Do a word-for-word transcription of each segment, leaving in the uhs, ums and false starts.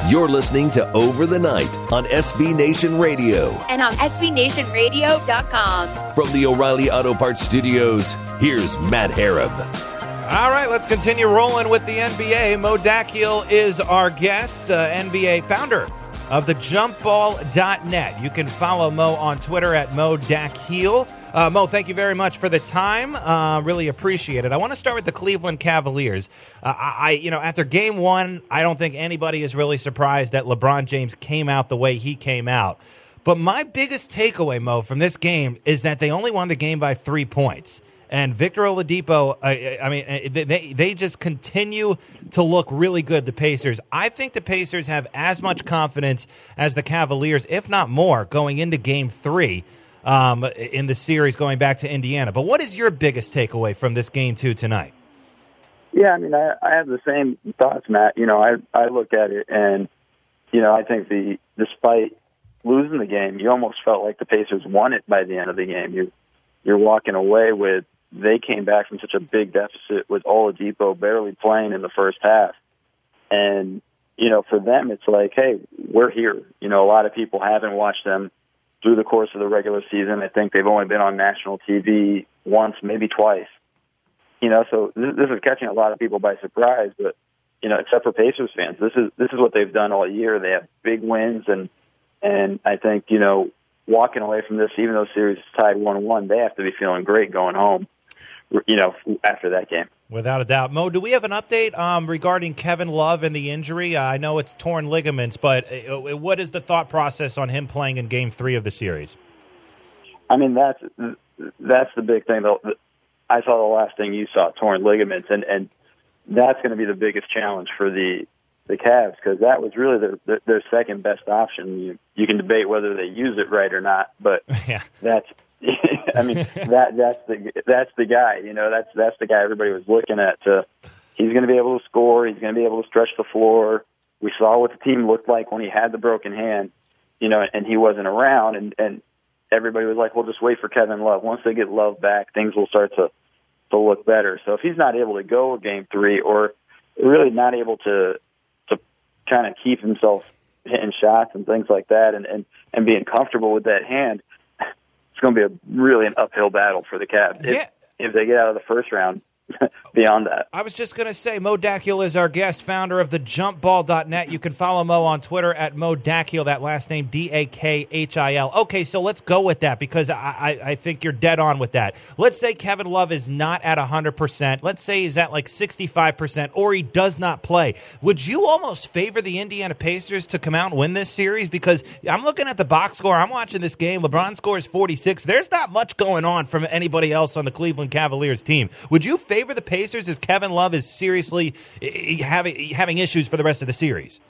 You're listening to Over the Night on S B Nation Radio. And on S B Nation Radio dot com. From the O'Reilly Auto Parts Studios, here's Matt Harab. All right, let's continue rolling with the N B A. Mo Dakhil is our guest, uh, N B A founder of the jump ball dot net. You can follow Mo on Twitter at Mo Dakhil. Uh, Mo, thank you very much for the time. Uh, really appreciate it. I want to start with the Cleveland Cavaliers. Uh, I, you know, after game one, I don't think anybody is really surprised that LeBron James came out the way he came out. But my biggest takeaway, Mo, from this game is that they only won the game by three points. And Victor Oladipo, uh, I mean, they they just continue to look really good, the Pacers. I think the Pacers have as much confidence as the Cavaliers, if not more, going into game three. Um, in the series going back to Indiana. But what is your biggest takeaway from this game two tonight? Yeah, I mean, I, I have the same thoughts, Matt. You know, I I look at it and, you know, I think the despite losing the game, you almost felt like the Pacers won it by the end of the game. You, you're walking away with, they came back from such a big deficit with Oladipo barely playing in the first half. And, you know, for them, it's like, hey, we're here. You know, a lot of people haven't watched them through the course of the regular season. I think they've only been on national T V once, maybe twice. You know, so this, this is catching a lot of people by surprise. But, you know, except for Pacers fans, this is this is what they've done all year. They have big wins, and and I think, you know, walking away from this, even though the series is tied one one, they have to be feeling great going home, you know, after that game. Without a doubt. Mo, do we have an update um, regarding Kevin Love and the injury? Uh, I know it's torn ligaments, but uh, what is the thought process on him playing in Game Three of the series? I mean, that's that's the big thing. I saw the last thing you saw, torn ligaments, and, and that's going to be the biggest challenge for the the Cavs, because that was really their, their their second best option. You you can debate whether they use it right or not, but yeah. that's. I mean, that that's the that's the guy. You know, that's that's the guy everybody was looking at. To he's going to be able to score. He's going to be able to stretch the floor. We saw what the team looked like when he had the broken hand. You know, and he wasn't around. And and everybody was like, "Well, just wait for Kevin Love. Once they get Love back, things will start to to look better." So if he's not able to go Game Three, or really not able to to kind of keep himself hitting shots and things like that, and and and being comfortable with that hand, it's going to be a really an uphill battle for the Cavs if, yeah. if they get out of the first round. Beyond that, I was just going to say, Mo Dakhil is our guest, founder of the jump ball dot net. You can follow Mo on Twitter at Mo Dakhil, that last name, D A K H I L. Okay, so let's go with that, because I, I, I think you're dead on with that. Let's say Kevin Love is not at one hundred percent. Let's say he's at like sixty-five percent, or he does not play. Would you almost favor the Indiana Pacers to come out and win this series? Because I'm looking at the box score. I'm watching this game. LeBron scores forty-six. There's not much going on from anybody else on the Cleveland Cavaliers team. Would you favor favor the Pacers if Kevin Love is seriously having having issues for the rest of the series?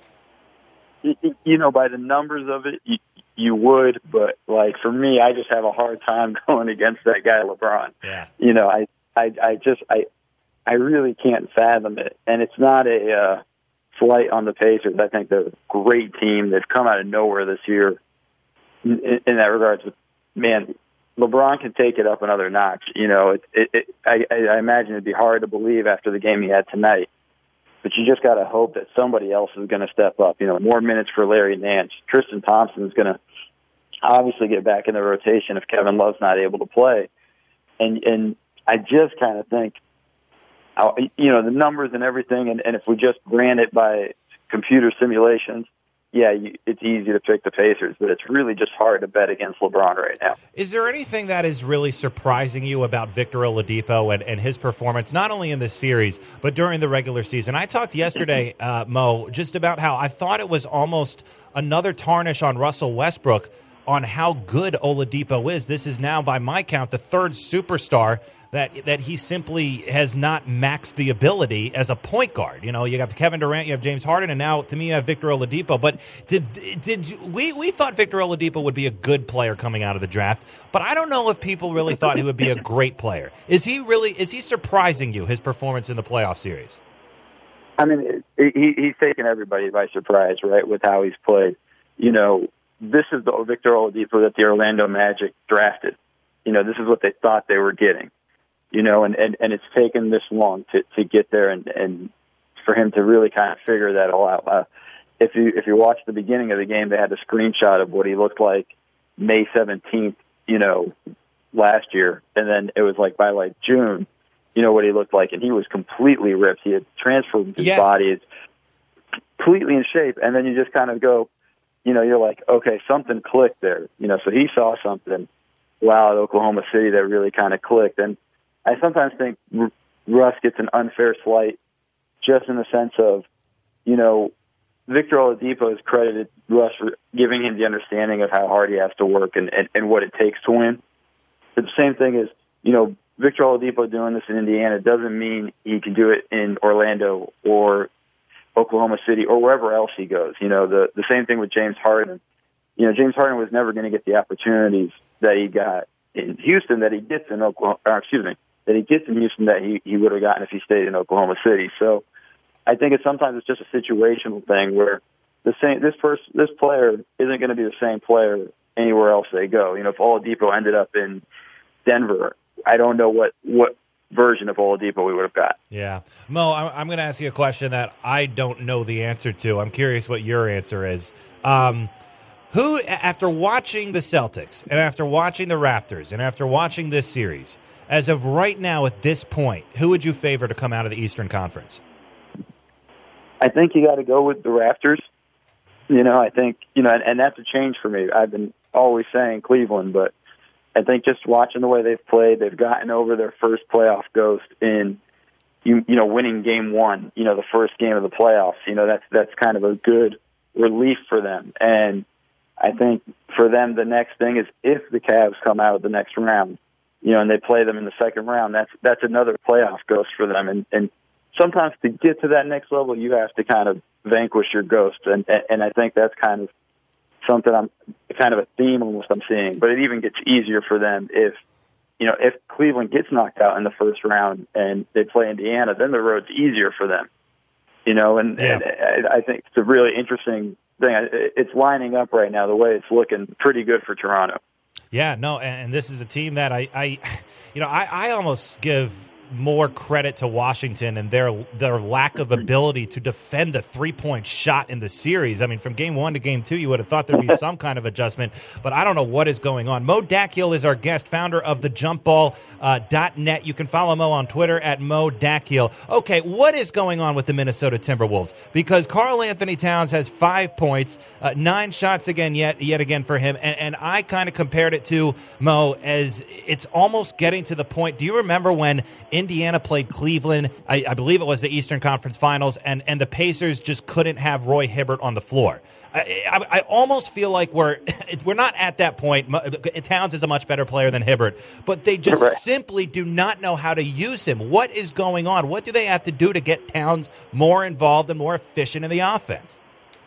You know, by the numbers of it, you, you would, but like for me, I just have a hard time going against that guy, LeBron. Yeah. You know, I, I, I just, I, I really can't fathom it, and it's not a uh, slight on the Pacers. I think they're a great team. They've come out of nowhere this year in, in that regards. Man, LeBron can take it up another notch. You know, it, it, it, I, I imagine it'd be hard to believe after the game he had tonight. But you just got to hope that somebody else is going to step up. You know, more minutes for Larry Nance. Tristan Thompson is going to obviously get back in the rotation if Kevin Love's not able to play. And and I just kind of think, you know, the numbers and everything, and, and if we just ran it by computer simulations, yeah, you, it's easy to pick the Pacers, but it's really just hard to bet against LeBron right now. Is there anything that is really surprising you about Victor Oladipo and, and his performance, not only in this series, but during the regular season? I talked yesterday, uh, Mo, just about how I thought it was almost another tarnish on Russell Westbrook on how good Oladipo is. This is now, by my count, the third superstar that that he simply has not maxed the ability as a point guard. You know, you have Kevin Durant, you have James Harden, and now, to me, you have Victor Oladipo. But did did we we thought Victor Oladipo would be a good player coming out of the draft, but I don't know if people really thought he would be a great player. Is he really? Is he surprising you, his performance in the playoff series? I mean, he, he's taken everybody by surprise, right, with how he's played. You know, this is the Victor Oladipo that the Orlando Magic drafted. You know, this is what they thought they were getting. You know, and, and, and it's taken this long to, to get there and, and for him to really kind of figure that all out. Uh, if you if you watch the beginning of the game, they had a screenshot of what he looked like May seventeenth, you know, last year, and then it was like by like June, you know what he looked like, and he was completely ripped. He had transformed his Yes. body, it's completely in shape, and then you just kind of go, you know, you're like, okay, something clicked there, you know. So he saw something, wow, at Oklahoma City that really kind of clicked, and I sometimes think R- Russ gets an unfair slight, just in the sense of, you know, Victor Oladipo has credited Russ for giving him the understanding of how hard he has to work and, and, and what it takes to win. But the same thing is, you know, Victor Oladipo doing this in Indiana doesn't mean he can do it in Orlando or Oklahoma City or wherever else he goes. You know, the, the same thing with James Harden. You know, James Harden was never going to get the opportunities that he got in Houston that he gets in Oklahoma, or excuse me, that he gets in Houston that he, he would have gotten if he stayed in Oklahoma City. So I think it's sometimes it's just a situational thing where the same this person this player isn't going to be the same player anywhere else they go. You know, if Oladipo ended up in Denver, I don't know what what version of Oladipo we would have got. Yeah. Mo, I'm, I'm going to ask you a question that I don't know the answer to. I'm curious what your answer is. Um, who, after watching the Celtics and after watching the Raptors and after watching this series, as of right now at this point, who would you favor to come out of the Eastern Conference? I think you got to go with the Raptors. You know, I think, you know, and, and that's a change for me. I've been always saying Cleveland, but I think just watching the way they've played, they've gotten over their first playoff ghost in, you, you know, winning game one, you know, the first game of the playoffs. You know, that's, that's kind of a good relief for them. And I think for them, the next thing is if the Cavs come out of the next round, you know, and they play them in the second round, that's, that's another playoff ghost for them. And, and, sometimes to get to that next level, you have to kind of vanquish your ghost, and and I think that's kind of something I'm kind of a theme almost I'm seeing. But it even gets easier for them if you know if Cleveland gets knocked out in the first round and they play Indiana, then the road's easier for them. You know, and, yeah. and I think it's a really interesting thing. It's lining up right now the way it's looking pretty good for Toronto. Yeah, no, and this is a team that I, I you know, I, I almost give more credit to Washington and their their lack of ability to defend the three-point shot in the series. I mean, from game one to game two, you would have thought there'd be some kind of adjustment, but I don't know what is going on. Mo Dakhil is our guest, founder of the jump ball dot net. You can follow Mo on Twitter at Mo Dakhil. Okay, what is going on with the Minnesota Timberwolves? Because Karl Anthony Towns has five points, uh, nine shots again yet yet again for him, and, and I kind of compared it to, Mo, as it's almost getting to the point. Do you remember when Indiana played Cleveland, I, I believe it was the Eastern Conference Finals, and, and the Pacers just couldn't have Roy Hibbert on the floor? I, I, I almost feel like we're we're not at that point. Towns is a much better player than Hibbert, but they just right. simply do not know how to use him. What is going on? What do they have to do to get Towns more involved and more efficient in the offense?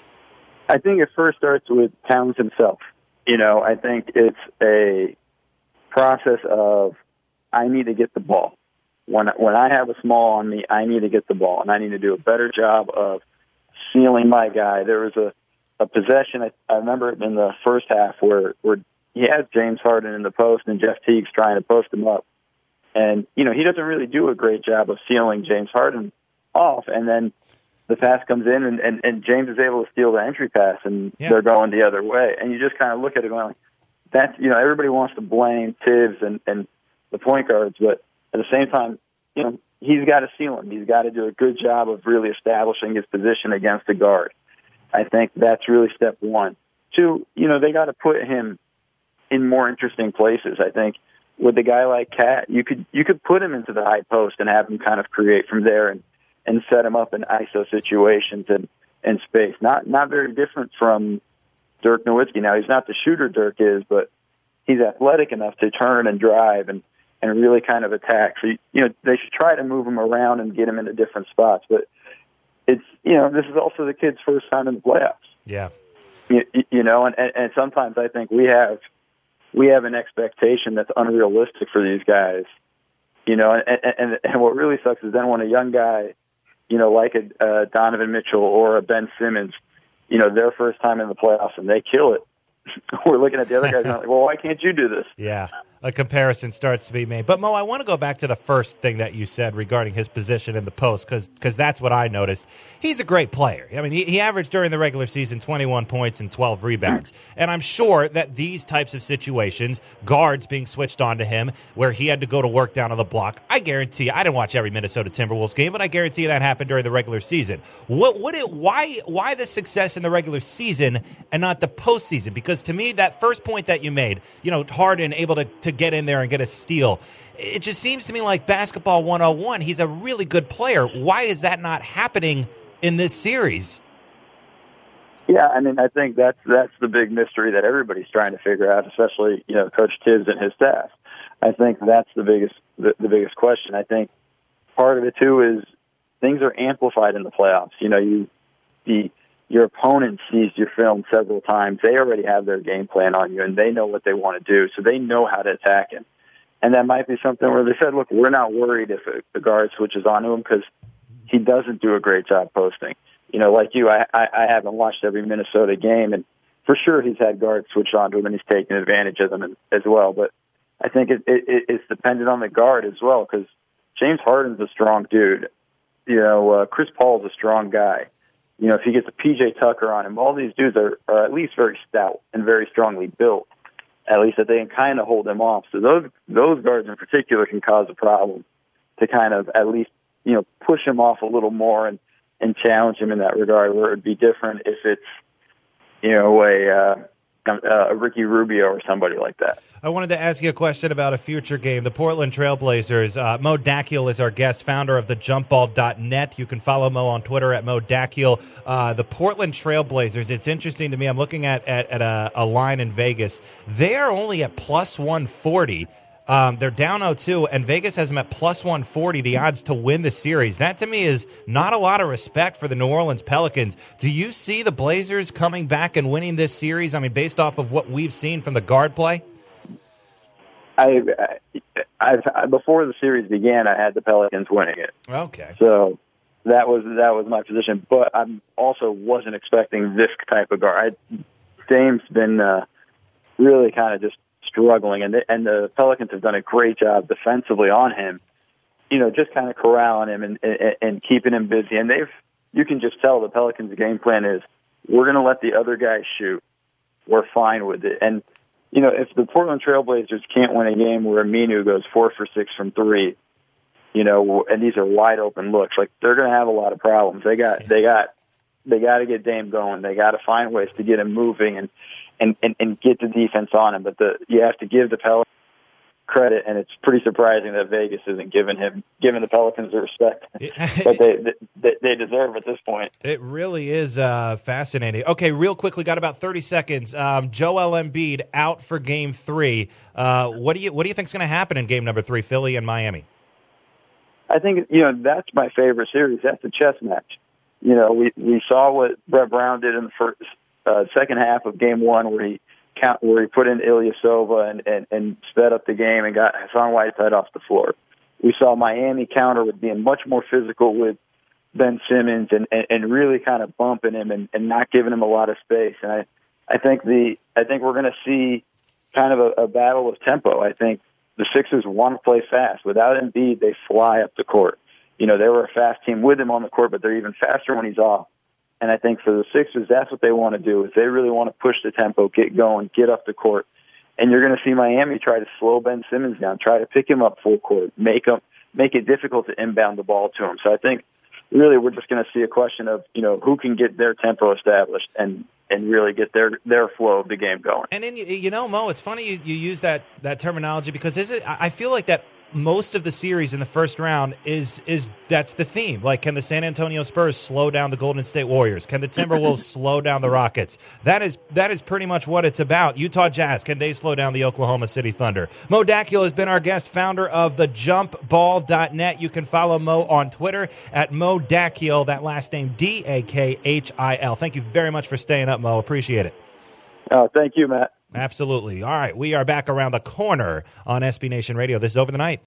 I think it first starts with Towns himself. You know, I think it's a process of I need to get the ball. When when I have a small on me, I need to get the ball, and I need to do a better job of sealing my guy. There was a, a possession, I, I remember it in the first half, where, where he has James Harden in the post, and Jeff Teague's trying to post him up. And, you know, he doesn't really do a great job of sealing James Harden off, and then the pass comes in, and, and, and James is able to steal the entry pass, and yeah. they're going the other way. And you just kind of look at it going, that's, you know, everybody wants to blame Tibbs and, and the point guards, but at the same time, you know, he's got to seal him. He's got to do a good job of really establishing his position against the guard. I think that's really step one. Two, you know, they got to put him in more interesting places. I think with a guy like Cat, you could you could put him into the high post and have him kind of create from there and, and set him up in I S O situations and, and space. Not not very different from Dirk Nowitzki. Now, he's not the shooter Dirk is, but he's athletic enough to turn and drive and, and really kind of attack. So, you know, they should try to move him around and get him into different spots. But it's, you know, this is also the kid's first time in the playoffs. Yeah. You, you know, and, and sometimes I think we have we have an expectation that's unrealistic for these guys. You know, and, and, and what really sucks is then when a young guy, you know, like a uh, Donovan Mitchell or a Ben Simmons, you know, their first time in the playoffs and they kill it, we're looking at the other guys and like, well, why can't you do this? Yeah. a comparison starts to be made. But, Mo, I want to go back to the first thing that you said regarding his position in the post, because that's what I noticed. He's a great player. I mean, he, he averaged during the regular season twenty-one points and twelve rebounds. And I'm sure that these types of situations, guards being switched on to him, where he had to go to work down on the block, I guarantee you, I didn't watch every Minnesota Timberwolves game, but I guarantee you that happened during the regular season. What would it? Why? Why the success in the regular season and not the postseason? Because to me, that first point that you made, you know, Harden able to, to get in there and get a steal, it just seems to me like basketball one oh one. He's a really good player. Why is that not happening in this series? Yeah, I mean, I think that's that's the big mystery that everybody's trying to figure out, especially, you know, Coach Tibbs and his staff. I think that's the biggest the, the biggest question. I think part of it too is things are amplified in the playoffs. You know, you the your opponent sees your film several times. They already have their game plan on you, and they know what they want to do, so they know how to attack him. And that might be something where they said, look, we're not worried if a, the guard switches onto him because he doesn't do a great job posting. You know, like you, I, I, I haven't watched every Minnesota game, and for sure he's had guards switch onto him, and he's taken advantage of them as well. But I think it, it, it's dependent on the guard as well, because James Harden's a strong dude. You know, uh, Chris Paul's a strong guy. You know, if he gets a P J Tucker on him, all these dudes are, are at least very stout and very strongly built, at least that they can kind of hold them off. So those those guards in particular can cause a problem to kind of at least, you know, push him off a little more and, and challenge him in that regard, where it would be different if it's, you know, a, uh, a Ricky Rubio or somebody like that. I wanted to ask you a question about a future game. The Portland Trailblazers. Uh, Mo Dakhil is our guest, founder of the jump ball dot net. You can follow Mo on Twitter at Mo Dakhil. Uh, the Portland Trailblazers, it's interesting to me. I'm looking at, at, at a, a line in Vegas. They are only at plus one forty. Um, they're down oh two, and Vegas has them at plus one forty, the odds to win the series. That, to me, is not a lot of respect for the New Orleans Pelicans. Do you see the Blazers coming back and winning this series? I mean, based off of what we've seen from the guard play? I, I, I before the series began, I had the Pelicans winning it. Okay. So that was that was my position, but I also wasn't expecting this type of guard. I, Dame's been uh, really kind of just struggling, and the, and the Pelicans have done a great job defensively on him. You know, just kind of corralling him and, and, and keeping him busy. And they've, you can just tell the Pelicans' game plan is, we're going to let the other guys shoot. We're fine with it. And you know, if the Portland Trailblazers can't win a game where Aminu goes four for six from three, you know, and these are wide open looks, like they're going to have a lot of problems. They got, they got, they got to get Dame going. They got to find ways to get him moving and, and, and, and get the defense on him. But the you have to give the Pelicans credit, and it's pretty surprising that Vegas isn't giving him, giving the Pelicans the respect that they, they they deserve at this point. It really is uh, fascinating. Okay, real quickly, got about thirty seconds. Um, Joel Embiid out for Game Three. Uh, what do you what do you think is going to happen in Game Number Three, Philly and Miami? I think you know that's my favorite series. That's a chess match. You know, we we saw what Brett Brown did in the first uh, second half of Game One, where he. Count, where he put in Ilyasova and, and, and sped up the game and got Hassan Whiteside off the floor. We saw Miami counter with being much more physical with Ben Simmons and, and, and really kind of bumping him and, and not giving him a lot of space. And I, I think the I think we're going to see kind of a, a battle of tempo. I think the Sixers want to play fast. Without Embiid, they fly up the court. You know, they were a fast team with him on the court, but they're even faster when he's off. And I think for the Sixers, that's what they want to do, is they really want to push the tempo, get going, get up the court. And you're going to see Miami try to slow Ben Simmons down, try to pick him up full court, make him make it difficult to inbound the ball to him. So I think really we're just going to see a question of, you know, who can get their tempo established and, and really get their, their flow of the game going. And then, you know, Mo, it's funny you, you use that, that terminology, because is it? I feel like that most of the series in the first round is is that's the theme. Like, can the San Antonio Spurs slow down the Golden State Warriors? Can the Timberwolves slow down the Rockets? That is that is pretty much what it's about. Utah Jazz, can they slow down the Oklahoma City Thunder? Mo Dakhil has been our guest, founder of the jump ball dot net. You can follow Mo on Twitter at Mo Dakhil, that last name D A K H I L. Thank you very much for staying up, Mo. Appreciate it. Oh, thank you, Matt. Absolutely. All right, we are back around the corner on S B Nation Radio. This is Over the Night.